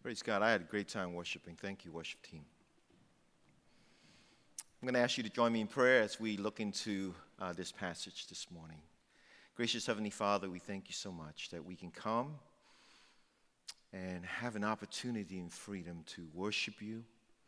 Praise God. I had a great time worshiping. Thank you, worship team. I'm going to ask you to join me in prayer as we look into this passage this morning. Gracious Heavenly Father, we thank you so much that we can come and have an opportunity and freedom to worship you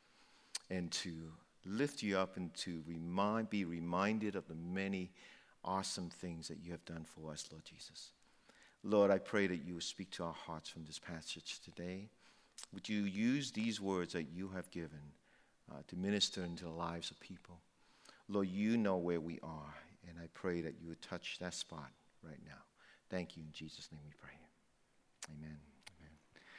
and to lift you up and to be reminded of the many awesome things that you have done for us, Lord Jesus. Lord, I pray that you will speak to our hearts from this passage today. Would you use these words that you have given to minister into the lives of people? Lord, you know where we are, and I pray that you would touch that spot right now. Thank you. In Jesus' name we pray. Amen. Amen.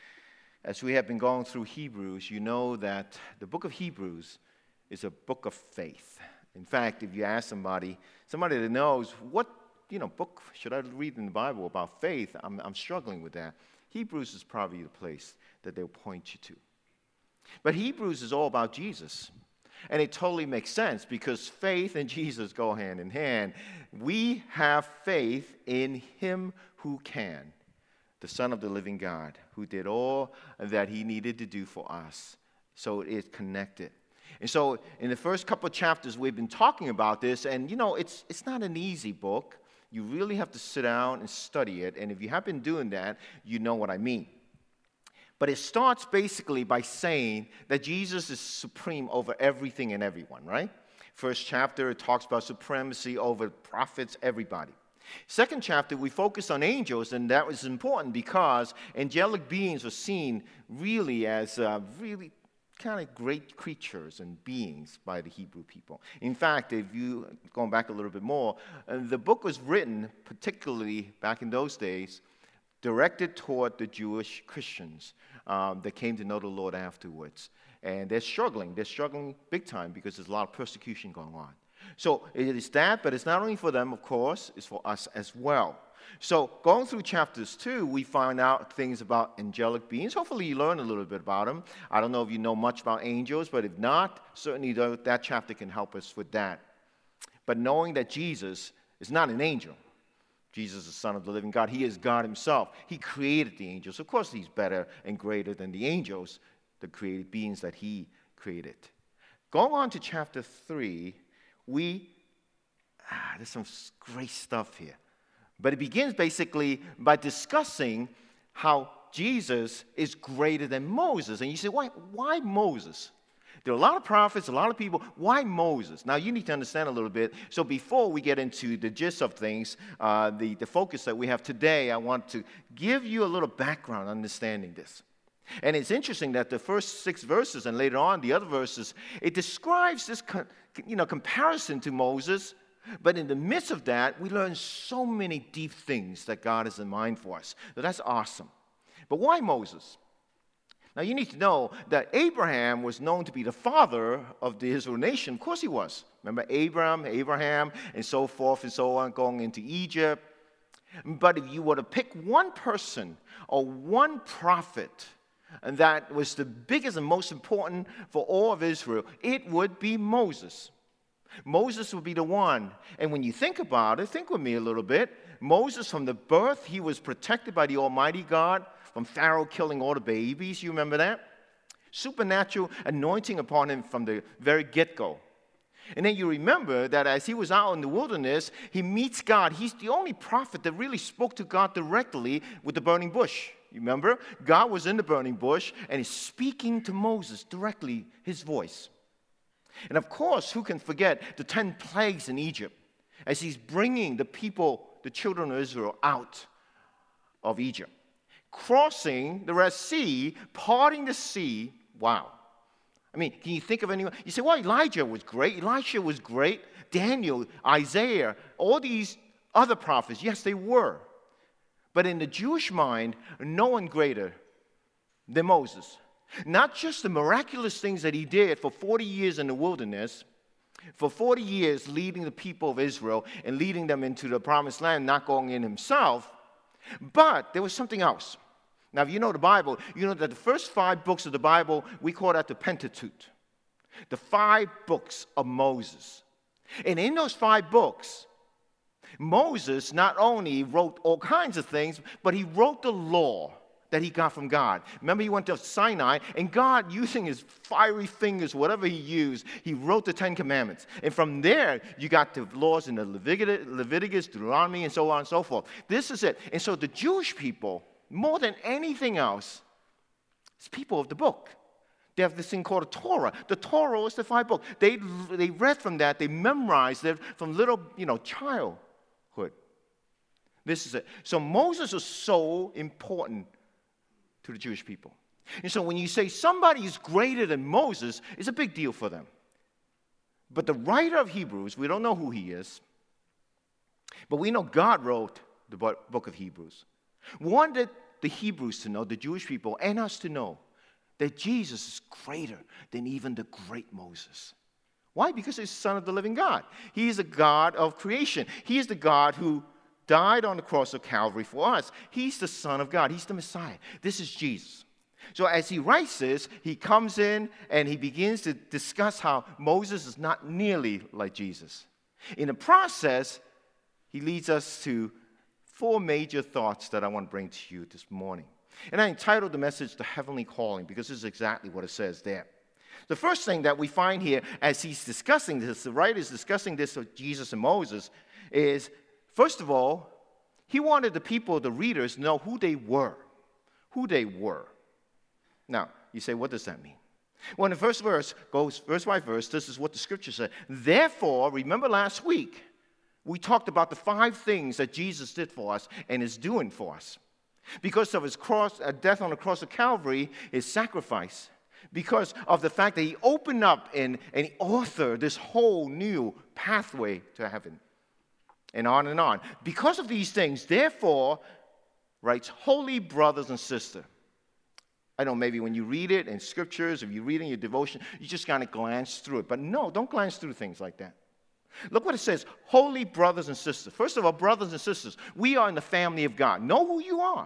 As we have been going through Hebrews, you know that the book of Hebrews is a book of faith. In fact, if you ask somebody that knows what book should I read in the Bible about faith, I'm struggling with that. Hebrews is probably the place that they'll point you to. But Hebrews is all about Jesus. And it totally makes sense because faith and Jesus go hand in hand. We have faith in him who can, the Son of the living God, who did all that he needed to do for us. So it's connected. And so in the first couple of chapters, we've been talking about this. And, it's not an easy book. You really have to sit down and study it. And if you have been doing that, you know what I mean. But it starts basically by saying that Jesus is supreme over everything and everyone, right? First chapter, it talks about supremacy over prophets, everybody. Second chapter, we focus on angels, and that was important because angelic beings were seen really as really kind of great creatures and beings by the Hebrew people. In fact, if you, going back a little bit more, the book was written, particularly back in those days, directed toward the Jewish Christians that came to know the Lord afterwards. And they're struggling big time because there's a lot of persecution going on. So it is that, but it's not only for them, of course, it's for us as well. So going through chapters 2, we find out things about angelic beings. Hopefully you learn a little bit about them. I don't know if you know much about angels, but if not, certainly that chapter can help us with that. But knowing that Jesus is not an angel. Jesus is the Son of the living God. He is God himself. He created the angels. Of course, he's better and greater than the angels, the created beings that he created. Going on to chapter 3, there's some great stuff here. But it begins basically by discussing how Jesus is greater than Moses. And you say, why Moses? There are a lot of prophets, a lot of people. Why Moses? Now, you need to understand a little bit. So before we get into the gist of things, the focus that we have today, I want to give you a little background understanding this. And it's interesting that the first 6 verses and later on the other verses, it describes this comparison to Moses. But in the midst of that, we learn so many deep things that God has in mind for us. So that's awesome. But why Moses? Now, you need to know that Abraham was known to be the father of the Israel nation. Of course he was. Remember Abraham, and so forth and so on, going into Egypt. But if you were to pick one person or one prophet, and that was the biggest and most important for all of Israel, it would be Moses. Moses would be the one. And when you think about it, think with me a little bit. Moses, from the birth, he was protected by the Almighty God from Pharaoh killing all the babies. You remember that? Supernatural anointing upon him from the very get-go. And then you remember that as he was out in the wilderness, he meets God. He's the only prophet that really spoke to God directly with the burning bush. You remember? God was in the burning bush, and he's speaking to Moses directly, his voice. And of course, who can forget the 10 plagues in Egypt as he's bringing the people, the children of Israel, out of Egypt. Crossing the Red Sea, parting the sea. Wow. I mean, can you think of anyone? You say, well, Elijah was great. Elisha was great. Daniel, Isaiah, all these other prophets, yes, they were. But in the Jewish mind, no one greater than Moses. Not just the miraculous things that he did for 40 years in the wilderness, for 40 years leading the people of Israel and leading them into the promised land, not going in himself, but there was something else. Now, if you know the Bible, you know that the first 5 books of the Bible, we call that the Pentateuch, the 5 books of Moses. And in those 5 books, Moses not only wrote all kinds of things, but he wrote the law, that he got from God. Remember, he went to Sinai, and God, using his fiery fingers, whatever he used, he wrote the Ten Commandments. And from there, you got the laws in the Leviticus, Deuteronomy, and so on and so forth. This is it. And so the Jewish people, more than anything else, is people of the book. They have this thing called a Torah. The Torah is the 5 books. They read from that. They memorized it from little, childhood. This is it. So Moses is so important to the Jewish people. And so when you say somebody is greater than Moses, it's a big deal for them. But the writer of Hebrews, we don't know who he is, but we know God wrote the book of Hebrews. Wanted the Hebrews to know, the Jewish people, and us to know that Jesus is greater than even the great Moses. Why? Because he's the Son of the living God. He is the God of creation. He is the God who died on the cross of Calvary for us. He's the Son of God. He's the Messiah. This is Jesus. So as he writes this, he comes in and he begins to discuss how Moses is not nearly like Jesus. In the process, he leads us to 4 major thoughts that I want to bring to you this morning. And I entitled the message, The Heavenly Calling, because this is exactly what it says there. The first thing that we find here as he's discussing this, the writer is discussing this with Jesus and Moses, is first of all, he wanted the people, the readers, to know who they were. Who they were. Now, you say, what does that mean? Well, in the first verse, goes verse by verse, this is what the scripture said. Therefore, remember last week, we talked about the 5 things that Jesus did for us and is doing for us. Because of his death on the cross of Calvary, his sacrifice. Because of the fact that he opened up and he authored this whole new pathway to heaven. And on and on. Because of these things, therefore, writes, holy brothers and sisters. I know maybe when you read it in scriptures, if you read in your devotion, you just kind of glance through it. But no, don't glance through things like that. Look what it says, holy brothers and sisters. First of all, brothers and sisters, we are in the family of God. Know who you are.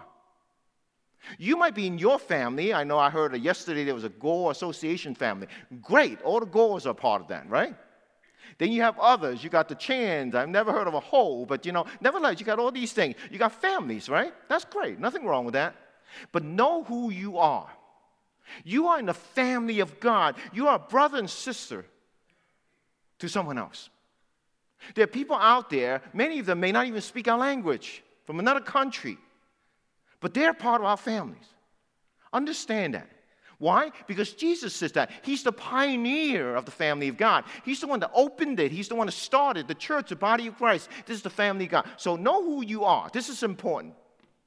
You might be in your family. I know I heard yesterday there was a Gore Association family. Great, all the Gores are part of that, right? Then you have others. You got the Chans. I've never heard of a Ho, but nevertheless, you got all these things. You got families, right? That's great. Nothing wrong with that. But know who you are. You are in the family of God. You are a brother and sister to someone else. There are people out there, many of them may not even speak our language, from another country, but they're part of our families. Understand that. Why? Because Jesus says that. He's the pioneer of the family of God. He's the one that opened it. He's the one that started the church, the body of Christ. This is the family of God. So know who you are. This is important.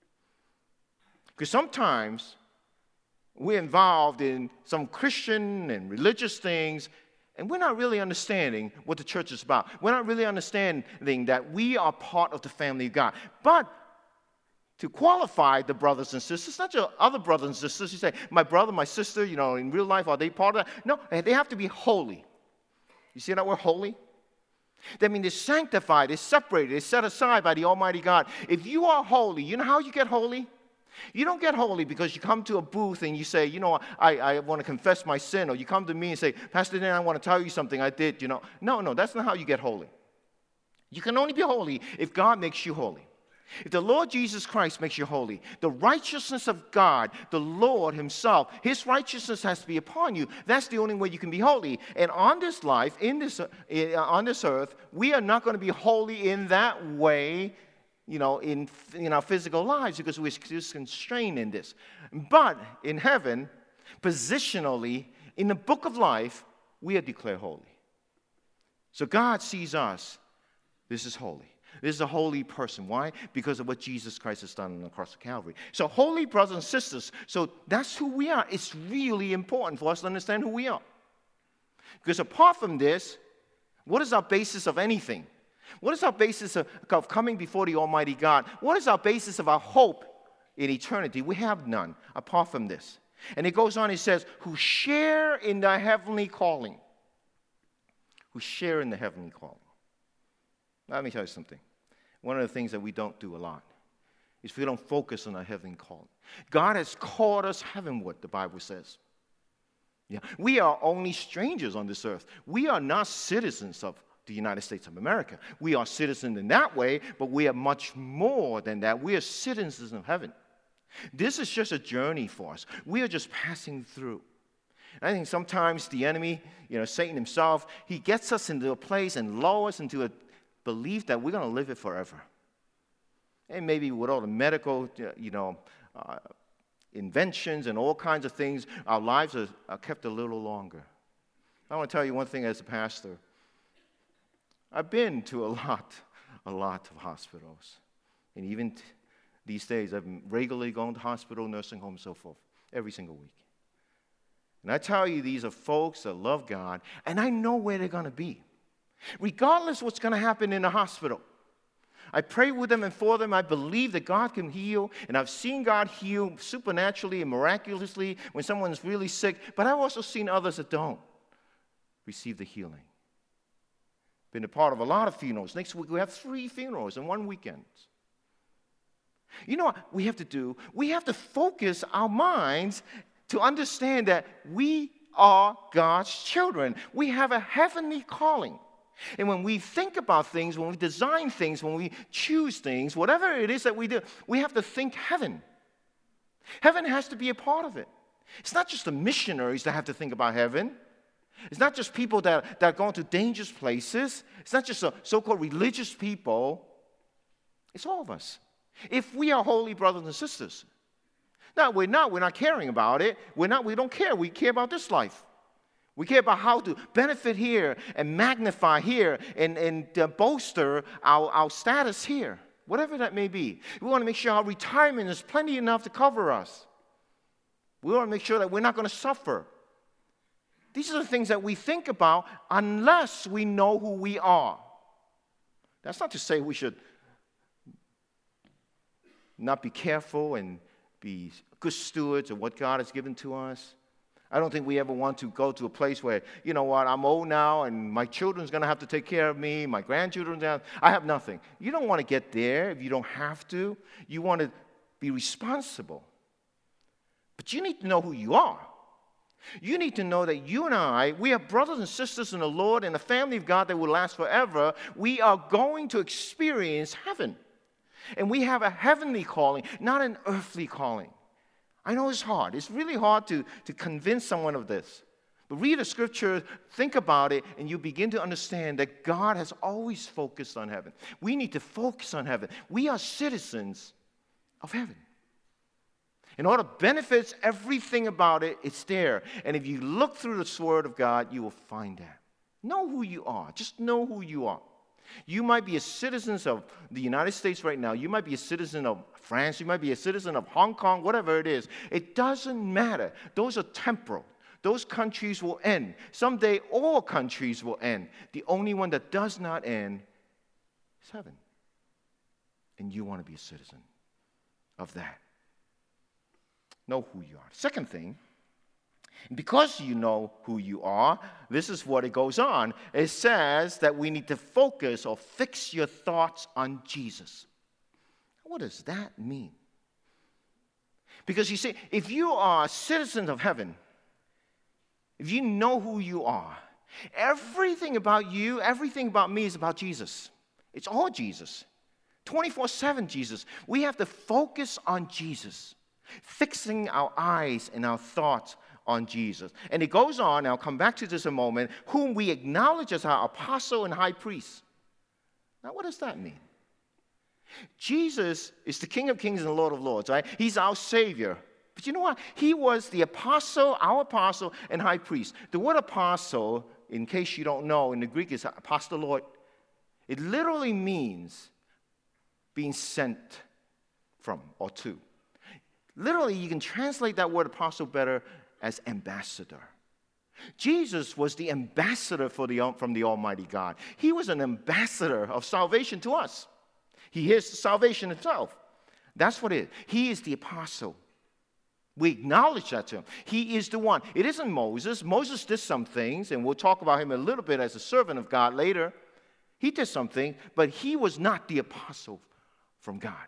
Because sometimes we're involved in some Christian and religious things, and we're not really understanding what the church is about. We're not really understanding that we are part of the family of God. But to qualify the brothers and sisters, not your other brothers and sisters, you say, my brother, my sister, in real life, are they part of that? No, they have to be holy. You see that word holy? That means they're sanctified, they're separated, they're set aside by the Almighty God. If you are holy, you know how you get holy? You don't get holy because you come to a booth and you say, I want to confess my sin. Or you come to me and say, Pastor Dan, I want to tell you something I did, No, that's not how you get holy. You can only be holy if God makes you holy. If the Lord Jesus Christ makes you holy, the righteousness of God, the Lord himself, his righteousness has to be upon you. That's the only way you can be holy. And on this life, on this earth, we are not going to be holy in that way, in our physical lives because we're just constrained in this. But in heaven, positionally, in the book of life, we are declared holy. So God sees us. This is holy. This is a holy person. Why? Because of what Jesus Christ has done on the cross of Calvary. So holy brothers and sisters, so that's who we are. It's really important for us to understand who we are. Because apart from this, what is our basis of anything? What is our basis of coming before the Almighty God? What is our basis of our hope in eternity? We have none apart from this. And it goes on, it says, who share in the heavenly calling. Who share in the heavenly calling. Let me tell you something. One of the things that we don't do a lot is we don't focus on our heavenly calling. God has called us heavenward, the Bible says. Yeah. We are only strangers on this earth. We are not citizens of the United States of America. We are citizens in that way, but we are much more than that. We are citizens of heaven. This is just a journey for us. We are just passing through. I think sometimes the enemy, Satan himself, he gets us into a place and lowers us into a belief that we're going to live it forever. And maybe with all the medical, inventions and all kinds of things, our lives are kept a little longer. I want to tell you one thing as a pastor. I've been to a lot of hospitals. And even these days, I'm regularly going to hospital, nursing home, and so forth, every single week. And I tell you, these are folks that love God, and I know where they're going to be, regardless what's going to happen in the hospital. I pray with them and for them. I believe that God can heal, and I've seen God heal supernaturally and miraculously when someone's really sick, but I've also seen others that don't receive the healing. Been a part of a lot of funerals. Next week we have 3 funerals in one weekend. You know what we have to do? We have to focus our minds to understand that we are God's children. We have a heavenly calling. And when we think about things, when we design things, when we choose things, whatever it is that we do, we have to think heaven. Heaven has to be a part of it. It's not just the missionaries that have to think about heaven. It's not just people that are going to dangerous places. It's not just so-called religious people. It's all of us. If we are holy brothers and sisters. No, we're not caring about it. We don't care. We care about this life. We care about how to benefit here and magnify here and bolster our status here, whatever that may be. We want to make sure our retirement is plenty enough to cover us. We want to make sure that we're not going to suffer. These are the things that we think about unless we know who we are. That's not to say we should not be careful and be good stewards of what God has given to us. I don't think we ever want to go to a place where, you know what, I'm old now and my children's going to have to take care of me, my grandchildren, I have nothing. You don't want to get there if you don't have to. You want to be responsible. But you need to know who you are. You need to know that you and I, we are brothers and sisters in the Lord and the family of God that will last forever. We are going to experience heaven. And we have a heavenly calling, not an earthly calling. I know it's hard. It's really hard to convince someone of this. But read the scripture, think about it, and you begin to understand that God has always focused on heaven. We need to focus on heaven. We are citizens of heaven. And all the benefits, everything about it, it's there. And if you look through the Word of God, you will find that. Know who you are. Just know who you are. You might be a citizen of the United States right now. You might be a citizen of France. You might be a citizen of Hong Kong, whatever it is. It doesn't matter. Those are temporal. Those countries will end. Someday, all countries will end. The only one that does not end is heaven. And you want to be a citizen of that. Know who you are. Second thing, because you know who you are, this is what it goes on. It says that we need to focus or fix your thoughts on Jesus. What does that mean? Because you see, if you are citizens of heaven, if you know who you are, everything about you, everything about me is about Jesus. It's all Jesus. 24/7 Jesus. We have to focus on Jesus. Fixing our eyes and our thoughts on Jesus. And it goes on, and I'll come back to this in a moment, whom we acknowledge as our apostle and high priest. Now, what does that mean? Jesus is the King of Kings and the Lord of Lords, right? He's our Savior. But you know what? He was the apostle, our apostle, and high priest. The word apostle, in case you don't know, in the Greek is apostoloi. It literally means being sent from or to. Literally, you can translate that word apostle better as ambassador. Jesus was the ambassador from the Almighty God. He was an ambassador of salvation to us. He is salvation himself. That's what it is. He is the apostle. We acknowledge that to him. He is the one. It isn't Moses. Moses did some things, and we'll talk about him a little bit as a servant of God later. He did something, but he was not the apostle from God.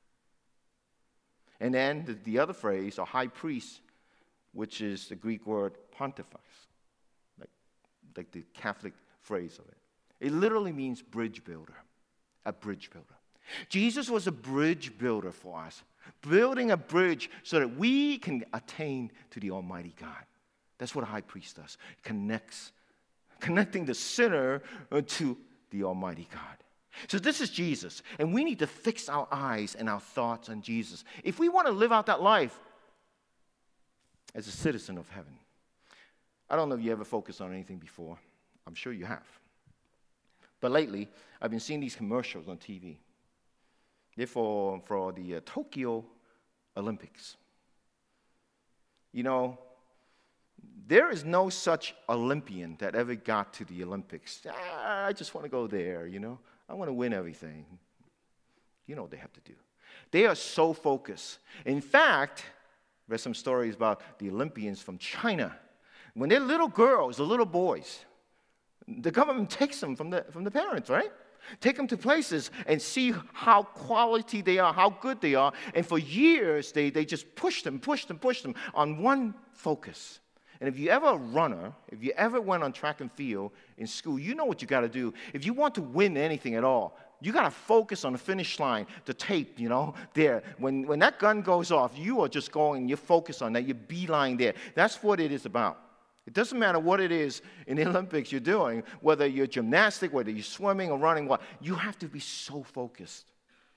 And then the other phrase, or high priest, which is the Greek word pontifex, like the Catholic phrase of it. It literally means bridge builder, a bridge builder. Jesus was a bridge builder for us. building a bridge so that we can attain to the Almighty God. That's what a high priest does. Connecting the sinner to the Almighty God. So this is Jesus, and we need to fix our eyes and our thoughts on Jesus if we want to live out that life as a citizen of heaven. I don't know if you ever focused on anything before. I'm sure you have. But lately, I've been seeing these commercials on TV. They're for the Tokyo Olympics. You know, there is no such Olympian that ever got to the Olympics. I just want to go there, you know. I want to win everything. You know what they have to do. They are so focused. In fact, there's some stories about the Olympians from China. When they're little girls or little boys, the government takes them from the parents, right? Take them to places and see how quality they are, how good they are. And for years, they just push them on one focus. And if you ever a runner, if you ever went on track and field in school, you know what you got to do. If you want to win anything at all, you got to focus on the finish line, the tape, you know, there. When that gun goes off, you are just going, you're focused on that, you're beeline there. That's what it is about. It doesn't matter what it is in the Olympics you're doing, whether you're gymnastic, whether you're swimming or running, what, you have to be so focused.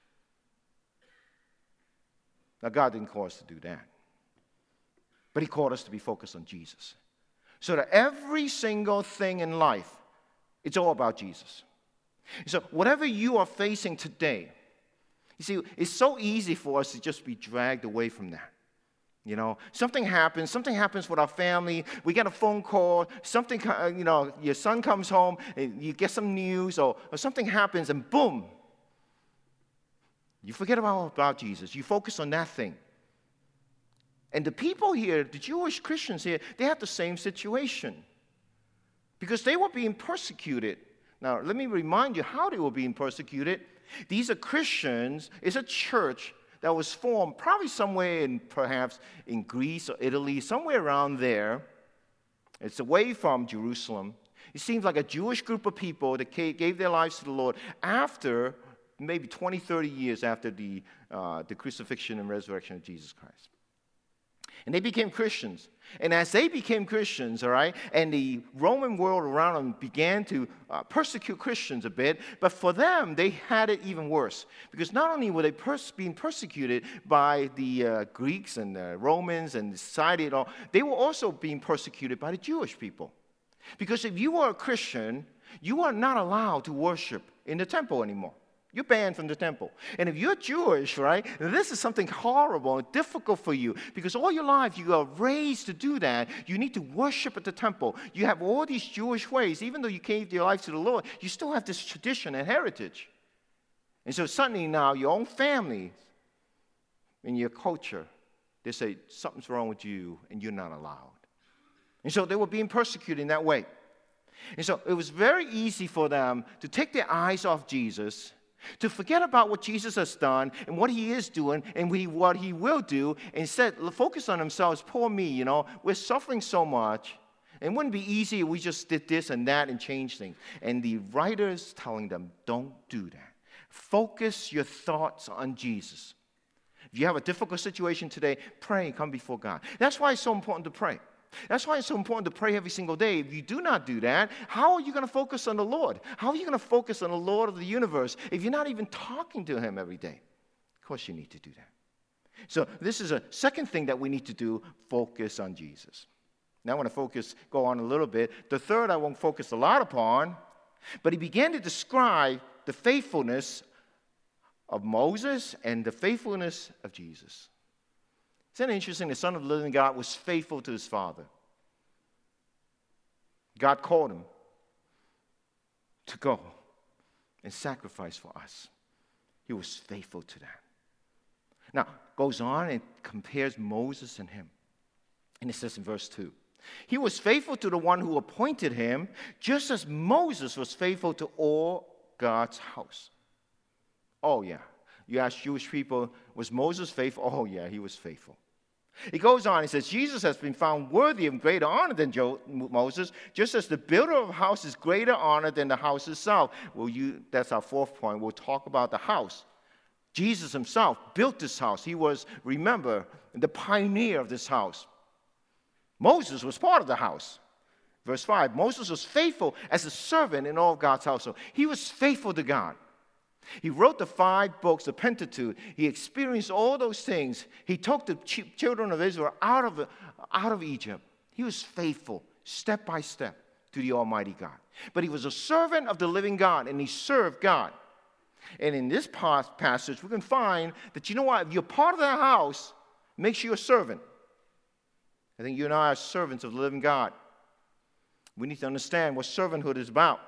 Now, God didn't call us to do that. But He called us to be focused on Jesus. So that every single thing in life, it's all about Jesus. So whatever you are facing today, you see, it's so easy for us to just be dragged away from that. You know, something happens with our family, we get a phone call, something, you know, your son comes home, and you get some news, or something happens, and boom, you forget about Jesus. You focus on that thing. And the people here, the Jewish Christians here, they have the same situation because they were being persecuted. Now, let me remind you how they were being persecuted. These are Christians. It's a church that was formed probably somewhere perhaps in Greece or Italy, somewhere around there. It's away from Jerusalem. It seems like a Jewish group of people that gave their lives to the Lord after maybe 20, 30 years after the crucifixion and resurrection of Jesus Christ. And they became Christians. And as they became Christians, all right, and the Roman world around them began to persecute Christians a bit, but for them, they had it even worse. Because not only were they being persecuted by the Greeks and the Romans and the society and all, they were also being persecuted by the Jewish people. Because if you are a Christian, you are not allowed to worship in the temple anymore. You're banned from the temple. And if you're Jewish, right, this is something horrible and difficult for you because all your life you are raised to do that. You need to worship at the temple. You have all these Jewish ways. Even though you gave your life to the Lord, you still have this tradition and heritage. And so suddenly now your own family and your culture, they say something's wrong with you and you're not allowed. And so they were being persecuted in that way. And so it was very easy for them to take their eyes off Jesus, to forget about what Jesus has done and what He is doing and what He will do, and instead focus on themselves. Poor me, you know, we're suffering so much. It wouldn't be easy if we just did this and that and changed things. And the writer's telling them, don't do that. Focus your thoughts on Jesus. If you have a difficult situation today, pray and come before God. That's why it's so important to pray. That's why it's so important to pray every single day. If you do not do that, how are you going to focus on the Lord? How are you going to focus on the Lord of the universe if you're not even talking to Him every day? Of course, you need to do that. So this is a second thing that we need to do, focus on Jesus. Now I want to go on a little bit. The third I won't focus a lot upon, but he began to describe the faithfulness of Moses and the faithfulness of Jesus. Isn't it interesting? The Son of the living God was faithful to His Father. God called Him to go and sacrifice for us. He was faithful to that. Now, goes on and compares Moses and him. And it says in verse 2, he was faithful to the one who appointed him, just as Moses was faithful to all God's house. Oh, yeah. You ask Jewish people, was Moses faithful? Oh, yeah, he was faithful. It goes on, it says, Jesus has been found worthy of greater honor than Moses, just as the builder of a house is greater honor than the house itself. Well, that's our fourth point. We'll talk about the house. Jesus himself built this house. He was, remember, the pioneer of this house. Moses was part of the house. Verse 5, Moses was faithful as a servant in all of God's household. He was faithful to God. He wrote the 5 books, the Pentateuch. He experienced all those things. He took the children of Israel out of Egypt. He was faithful, step by step, to the Almighty God. But he was a servant of the living God, and he served God. And in this passage, we can find that, you know what, if you're part of that house, make sure you're a servant. I think you and I are servants of the living God. We need to understand what servanthood is about.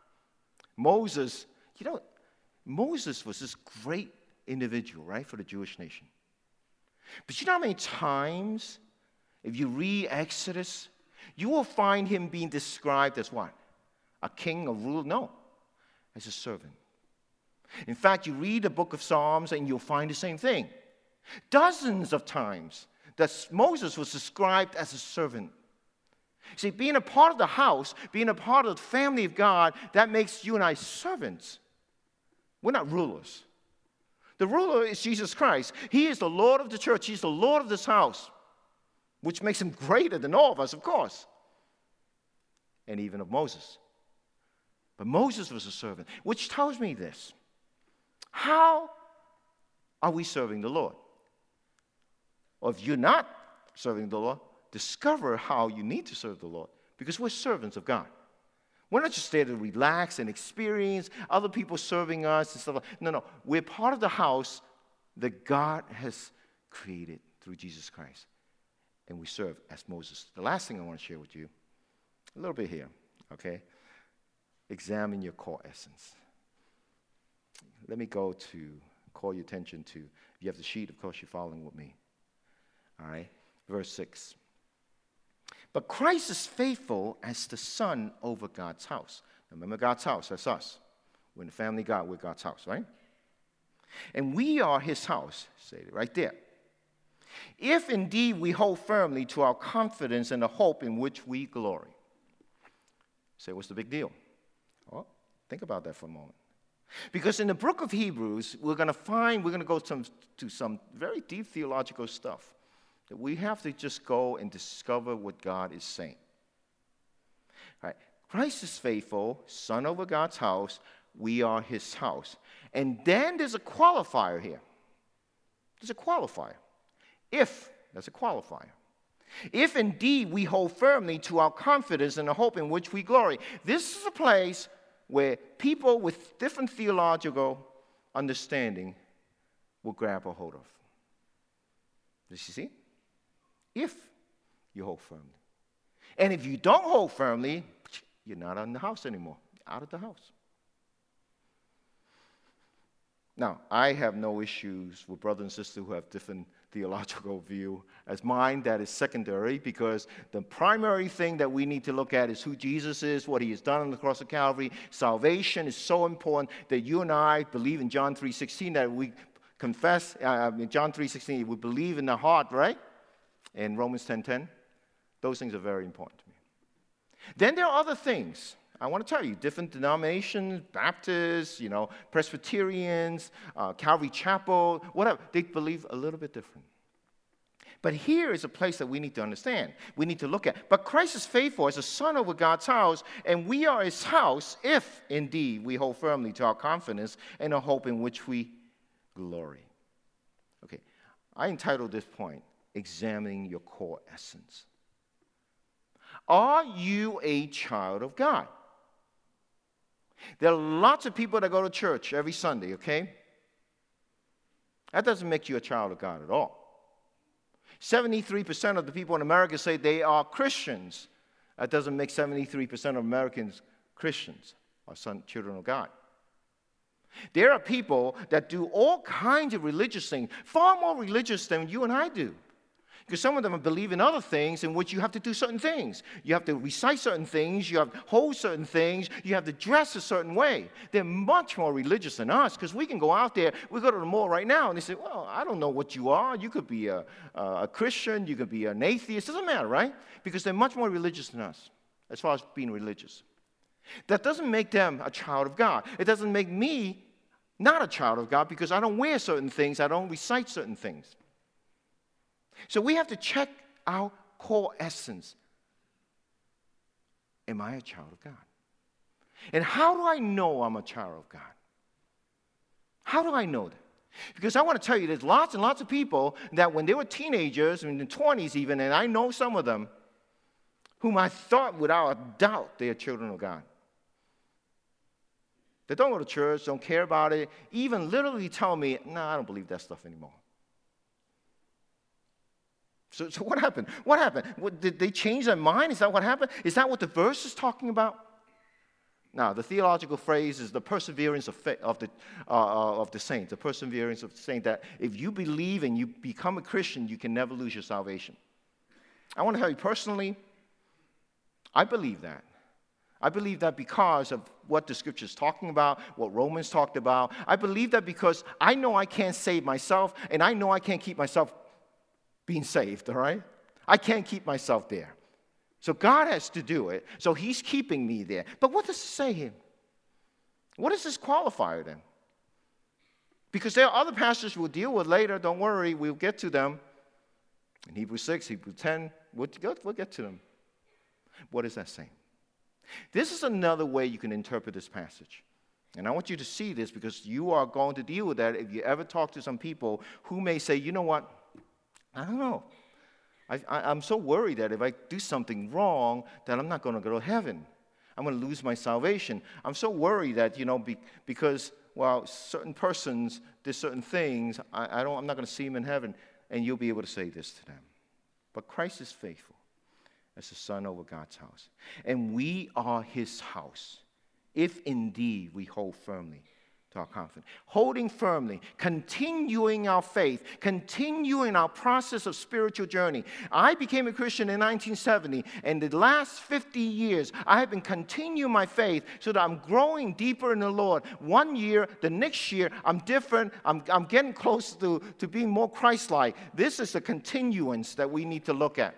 Moses was this great individual, right, for the Jewish nation. But you know how many times, if you read Exodus, you will find him being described as what? A king, a ruler? No, as a servant. In fact, you read the book of Psalms and you'll find the same thing. Dozens of times that Moses was described as a servant. See, being a part of the house, being a part of the family of God, that makes you and I servants. We're not rulers. The ruler is Jesus Christ. He is the Lord of the church. He's the Lord of this house, which makes him greater than all of us, of course, and even of Moses. But Moses was a servant, which tells me this. How are we serving the Lord? Or if you're not serving the Lord, discover how you need to serve the Lord, because we're servants of God. We're not just there to relax and experience other people serving us and stuff like that. No. We're part of the house that God has created through Jesus Christ. And we serve as Moses. The last thing I want to share with you, a little bit here, okay? Examine your core essence. Let me call your attention to, if you have the sheet, of course, you're following with me. All right? Verse 6. But Christ is faithful as the son over God's house. Remember God's house, that's us. We're in the family of God, we're God's house, right? And we are his house, say it right there. If indeed we hold firmly to our confidence and the hope in which we glory. Say, what's the big deal? Well, think about that for a moment. Because in the book of Hebrews, we're going to go to some very deep theological stuff. That we have to just go and discover what God is saying. All right. Christ is faithful, son over God's house. We are his house. And then there's a qualifier here. There's a qualifier. That's a qualifier. If indeed we hold firmly to our confidence and the hope in which we glory. This is a place where people with different theological understanding will grab a hold of. Did you see? If you hold firmly. And if you don't hold firmly, you're not in the house anymore. You're out of the house. Now, I have no issues with brothers and sisters who have different theological view as mine. That is secondary, because the primary thing that we need to look at is who Jesus is, what he has done on the cross of Calvary. Salvation is so important that you and I believe in John 3:16, that we confess, in John 3:16, we believe in the heart, right? In Romans 10:10, those things are very important to me. Then there are other things. I want to tell you, different denominations, Baptists, Presbyterians, Calvary Chapel, whatever, they believe a little bit different. But here is a place that we need to understand. We need to look at. But Christ is faithful as a son over God's house, and we are his house if, indeed, we hold firmly to our confidence and a hope in which we glory. Okay, I entitled this point, Examining Your Core Essence. Are you a child of God? There are lots of people that go to church every Sunday, okay? That doesn't make you a child of God at all. 73% of the people in America say they are Christians. That doesn't make 73% of Americans Christians or children of God. There are people that do all kinds of religious things, far more religious than you and I do. Because some of them believe in other things in which you have to do certain things. You have to recite certain things. You have to hold certain things. You have to dress a certain way. They're much more religious than us, because we can go out there. We go to the mall right now, and they say, well, I don't know what you are. You could be a Christian. You could be an atheist. It doesn't matter, right? Because they're much more religious than us as far as being religious. That doesn't make them a child of God. It doesn't make me not a child of God because I don't wear certain things, I don't recite certain things. So we have to check our core essence. Am I a child of God? And how do I know I'm a child of God? How do I know that? Because I want to tell you, there's lots and lots of people that when they were teenagers, in the 20s even, and I know some of them, whom I thought without a doubt they are children of God. They don't go to church, don't care about it, even literally tell me, no, I don't believe that stuff anymore. So what happened? What happened? Did they change their mind? Is that what happened? Is that what the verse is talking about? Now, the theological phrase is the perseverance of the saints, the perseverance of the saint, that if you believe and you become a Christian, you can never lose your salvation. I want to tell you personally, I believe that. I believe that because of what the Scripture is talking about, what Romans talked about. I believe that because I know I can't save myself, and I know I can't keep myself being saved, all right? I can't keep myself there. So God has to do it. So he's keeping me there. But what does it say here? What is this qualifier then? Because there are other passages we'll deal with later. Don't worry, we'll get to them. In Hebrews 6, Hebrews 10, we'll get to them. What is that saying? This is another way you can interpret this passage. And I want you to see this because you are going to deal with that if you ever talk to some people who may say, you know what, I don't know. I'm so worried that if I do something wrong, that I'm not going to go to heaven. I'm going to lose my salvation. I'm so worried that, because, certain persons did certain things, I'm not going to see them in heaven. And you'll be able to say this to them. But Christ is faithful as the Son over God's house. And we are his house, if indeed we hold firmly to our confidence. Holding firmly, continuing our faith, continuing our process of spiritual journey. I became a Christian in 1970, and the last 50 years, I have been continuing my faith so that I'm growing deeper in the Lord. One year, the next year, I'm different. I'm getting close to being more Christ-like. This is a continuance that we need to look at.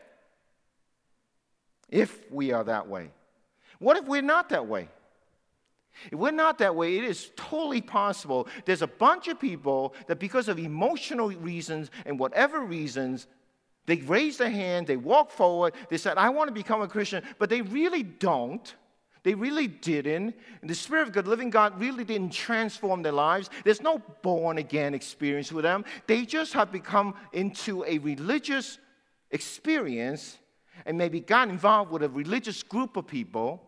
If we are that way. What if we're not that way? If we're not that way, it is totally possible. There's a bunch of people that because of emotional reasons and whatever reasons, they raise their hand, they walk forward, they said, I want to become a Christian, but they really don't. They really didn't. And the Spirit of God, living God, really didn't transform their lives. There's no born-again experience with them. They just have become into a religious experience and maybe got involved with a religious group of people.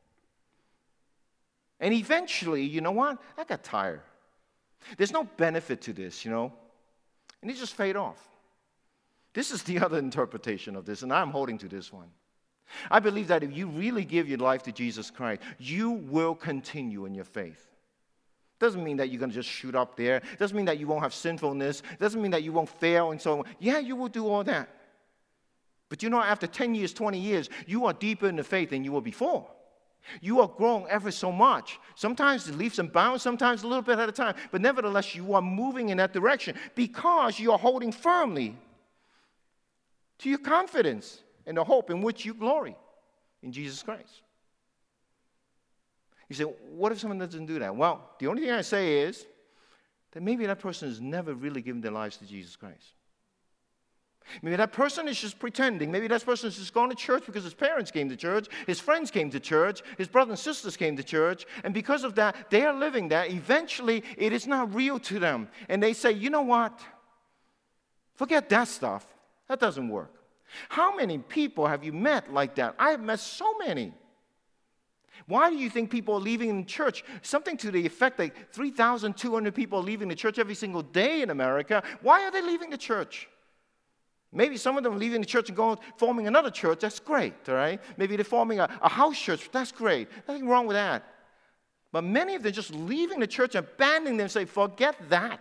And eventually, you know what? I got tired. There's no benefit to this, And they just fade off. This is the other interpretation of this, and I'm holding to this one. I believe that if you really give your life to Jesus Christ, you will continue in your faith. Doesn't mean that you're going to just shoot up there. Doesn't mean that you won't have sinfulness. Doesn't mean that you won't fail and so on. Yeah, you will do all that. But after 10 years, 20 years, you are deeper in the faith than you were before. You are growing ever so much. Sometimes leaps and bounds, sometimes a little bit at a time. But nevertheless, you are moving in that direction because you are holding firmly to your confidence and the hope in which you glory in Jesus Christ. You say, what if someone doesn't do that? Well, the only thing I say is that maybe that person has never really given their lives to Jesus Christ. Maybe that person is just pretending. Maybe that person is just going to church because his parents came to church, his friends came to church, his brothers and sisters came to church, and because of that, they are living that. Eventually, it is not real to them. And they say, you know what? Forget that stuff. That doesn't work. How many people have you met like that? I have met so many. Why do you think people are leaving the church? Something to the effect that 3,200 people are leaving the church every single day in America. Why are they leaving the church? Maybe some of them are leaving the church and forming another church. That's great, all right? Maybe they're forming a house church. That's great. Nothing wrong with that. But many of them are just leaving the church, abandoning them, and say, forget that.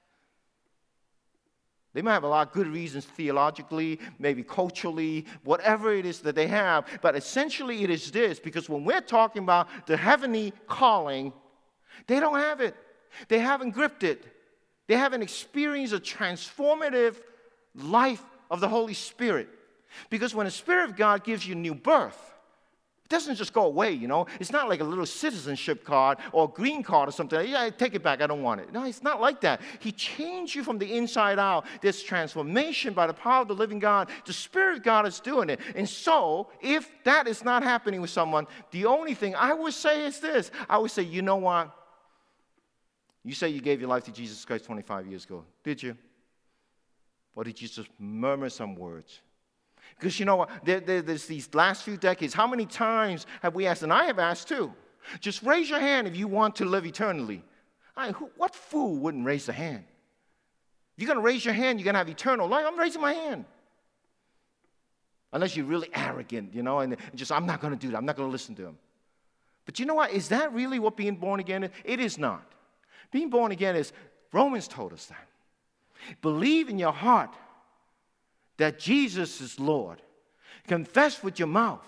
They might have a lot of good reasons theologically, maybe culturally, whatever it is that they have. But essentially it is this, because when we're talking about the heavenly calling, they don't have it. They haven't gripped it. They haven't experienced a transformative life of the Holy Spirit. Because when the Spirit of God gives you new birth, it doesn't just go away, you know. It's not like a little citizenship card or a green card or something. Yeah, take it back. I don't want it. No, it's not like that. He changed you from the inside out. There's transformation by the power of the living God. The Spirit of God is doing it. And so, if that is not happening with someone, the only thing I would say is this. I would say, you know what? You say you gave your life to Jesus Christ 25 years ago. Did you? Or did you just murmur some words? Because you know what? There's these last few decades, how many times have we asked, and I have asked too, just raise your hand if you want to live eternally. What fool wouldn't raise a hand? If you're going to raise your hand, you're going to have eternal life. I'm raising my hand. Unless you're really arrogant, you know, and just, I'm not going to do that. I'm not going to listen to him. But you know what? Is that really what being born again is? It is not. Being born again is, Romans told us that. Believe in your heart that Jesus is Lord. Confess with your mouth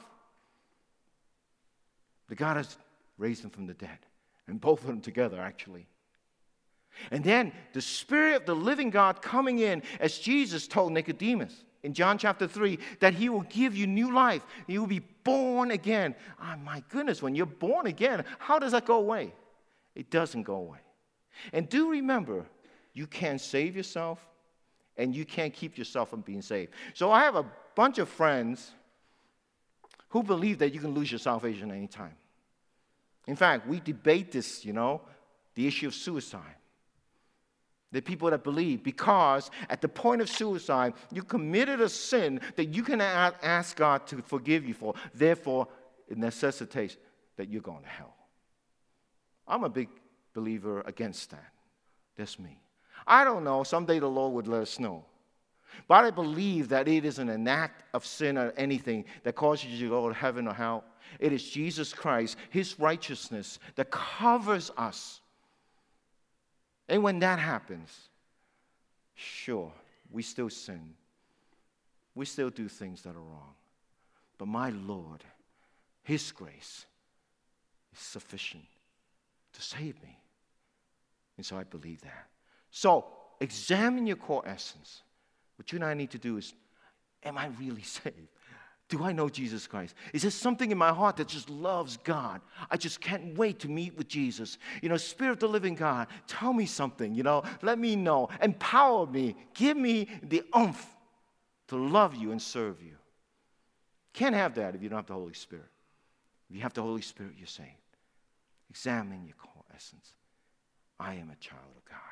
that God has raised him from the dead. And both of them together, actually. And then the Spirit of the living God coming in, as Jesus told Nicodemus in John chapter 3, that he will give you new life. You will be born again. Oh, my goodness, when you're born again, how does that go away? It doesn't go away. And do remember, you can't save yourself, and you can't keep yourself from being saved. So I have a bunch of friends who believe that you can lose your salvation anytime. In fact, we debate this, you know, the issue of suicide. There are people that believe because at the point of suicide, you committed a sin that you can ask God to forgive you for. Therefore, it necessitates that you're going to hell. I'm a big believer against that. That's me. I don't know. Someday the Lord would let us know. But I believe that it isn't an act of sin or anything that causes you to go to heaven or hell. It is Jesus Christ, his righteousness that covers us. And when that happens, sure, we still sin. We still do things that are wrong. But my Lord, his grace is sufficient to save me. And so I believe that. So, examine your core essence. What you and I need to do is, am I really saved? Do I know Jesus Christ? Is there something in my heart that just loves God? I just can't wait to meet with Jesus. You know, Spirit of the living God, tell me something, you know, let me know. Empower me. Give me the oomph to love you and serve you. Can't have that if you don't have the Holy Spirit. If you have the Holy Spirit, you're saved. Examine your core essence. I am a child of God.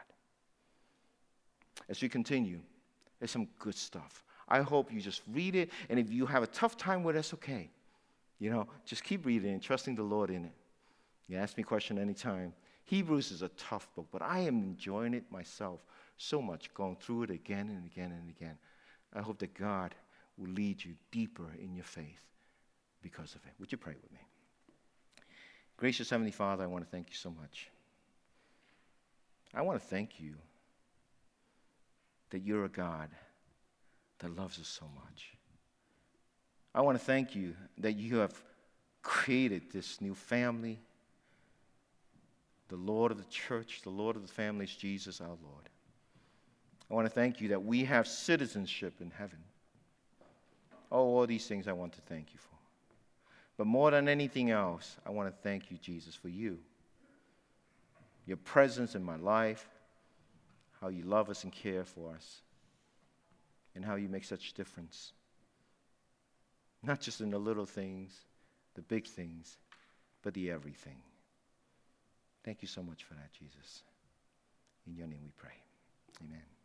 As we continue, there's some good stuff. I hope you just read it, and if you have a tough time with it, it's okay. You know, just keep reading and trusting the Lord in it. You ask me a question anytime. Hebrews is a tough book, but I am enjoying it myself so much, going through it again and again and again. I hope that God will lead you deeper in your faith because of it. Would you pray with me? Gracious Heavenly Father, I want to thank you so much. I want to thank you that you're a God that loves us so much. I want to thank you that you have created this new family. The Lord of the church, the Lord of the family is Jesus our Lord. I want to thank you that we have citizenship in heaven. Oh, all these things I want to thank you for. But more than anything else, I want to thank you, Jesus, for you. Your presence in my life, how you love us and care for us, and how you make such difference. Not just in the little things, the big things, but the everything. Thank you so much for that, Jesus. In your name we pray. Amen.